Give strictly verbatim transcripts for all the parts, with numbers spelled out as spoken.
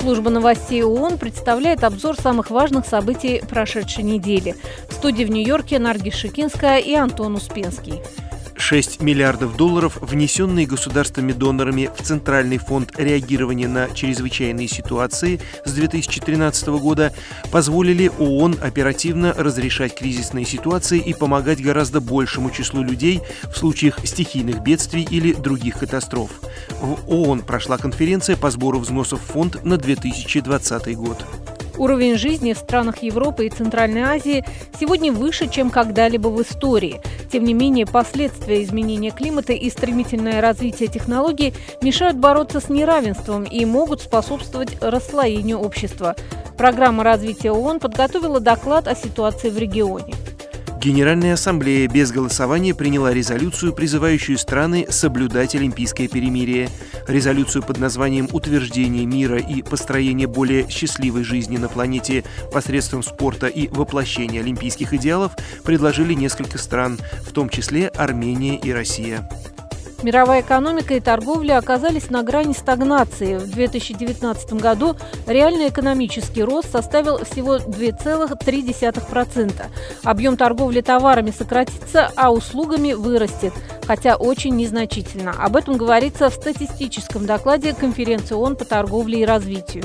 Служба новостей ООН представляет обзор самых важных событий прошедшей недели. В студии в Нью-Йорке Наргиз Шикинская и Антон Успенский. шесть миллиардов долларов, внесенные государствами-донорами в Центральный фонд реагирования на чрезвычайные ситуации с две тысячи тринадцатого года, позволили ООН оперативно разрешать кризисные ситуации и помогать гораздо большему числу людей в случаях стихийных бедствий или других катастроф. В ООН прошла конференция по сбору взносов в фонд на две тысячи двадцатый год. Уровень жизни в странах Европы и Центральной Азии сегодня выше, чем когда-либо в истории. Тем не менее, последствия изменения климата и стремительное развитие технологий мешают бороться с неравенством и могут способствовать расслоению общества. Программа развития ООН подготовила доклад о ситуации в регионе. Генеральная ассамблея без голосования приняла резолюцию, призывающую страны соблюдать олимпийское перемирие. Резолюцию под названием «Утверждение мира и построение более счастливой жизни на планете посредством спорта и воплощения олимпийских идеалов» предложили несколько стран, в том числе Армения и Россия. Мировая экономика и торговля оказались на грани стагнации. В две тысячи девятнадцатом году реальный экономический рост составил всего два целых три десятых процента. Объем торговли товарами сократится, а услугами вырастет, хотя очень незначительно. Об этом говорится в статистическом докладе Конференции ООН по торговле и развитию.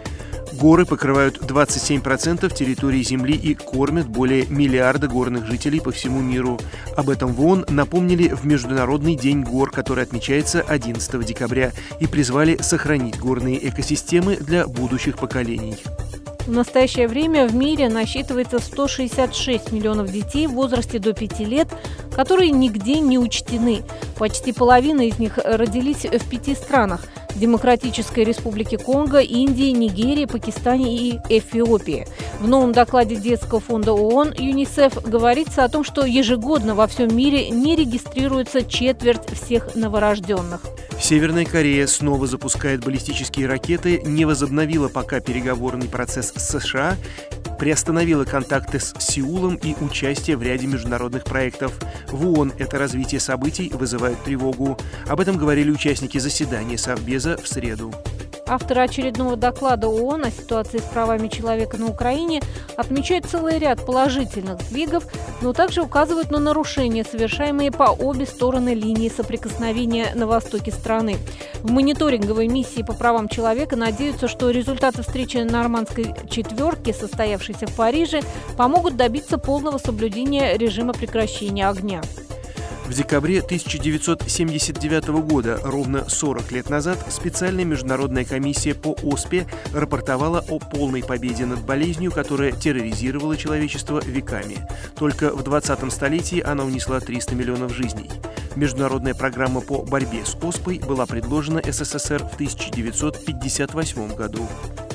Горы покрывают двадцать семь процентов территории Земли и кормят более миллиарда горных жителей по всему миру. Об этом в ООН напомнили в Международный день гор, который отмечается одиннадцатого декабря, и призвали сохранить горные экосистемы для будущих поколений. В настоящее время в мире насчитывается сто шестьдесят шесть миллионов детей в возрасте до пяти лет, которые нигде не учтены. Почти половина из них родились в пяти странах – Демократической Республике Конго, Индии, Нигерии, Пакистане и Эфиопии. В новом докладе Детского фонда ООН ЮНИСЕФ говорится о том, что ежегодно во всем мире не регистрируется четверть всех новорожденных. Северная Корея снова запускает баллистические ракеты, не возобновила пока переговорный процесс с США, приостановила контакты с Сеулом и участие в ряде международных проектов. В ООН это развитие событий вызывает тревогу. Об этом говорили участники заседания Совбеза в среду. Авторы очередного доклада ООН о ситуации с правами человека на Украине отмечают целый ряд положительных сдвигов, но также указывают на нарушения, совершаемые по обе стороны линии соприкосновения на востоке страны. В мониторинговой миссии по правам человека надеются, что результаты встречи нормандской четверки, состоявшейся в Париже, помогут добиться полного соблюдения режима прекращения огня. В декабре тысяча девятьсот семьдесят девятого года, ровно сорок лет назад, специальная международная комиссия по ОСПЕ рапортовала о полной победе над болезнью, которая терроризировала человечество веками. Только в двадцатом столетии она унесла триста миллионов жизней. Международная программа по борьбе с оспой была предложена СССР в тысяча девятьсот пятьдесят восьмом году.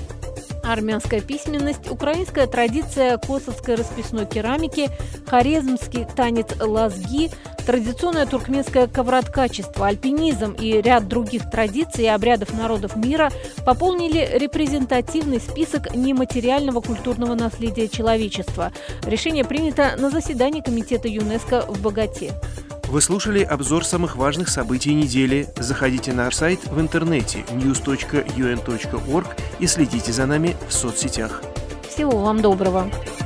Армянская письменность, украинская традиция косовской расписной керамики, хорезмский танец лазги, традиционное туркменское ковроткачество, альпинизм и ряд других традиций и обрядов народов мира пополнили репрезентативный список нематериального культурного наследия человечества. Решение принято на заседании Комитета ЮНЕСКО в Боготе. Вы слушали обзор самых важных событий недели. Заходите на наш сайт в интернете ньюс точка ю эн точка орг и следите за нами в соцсетях. Всего вам доброго!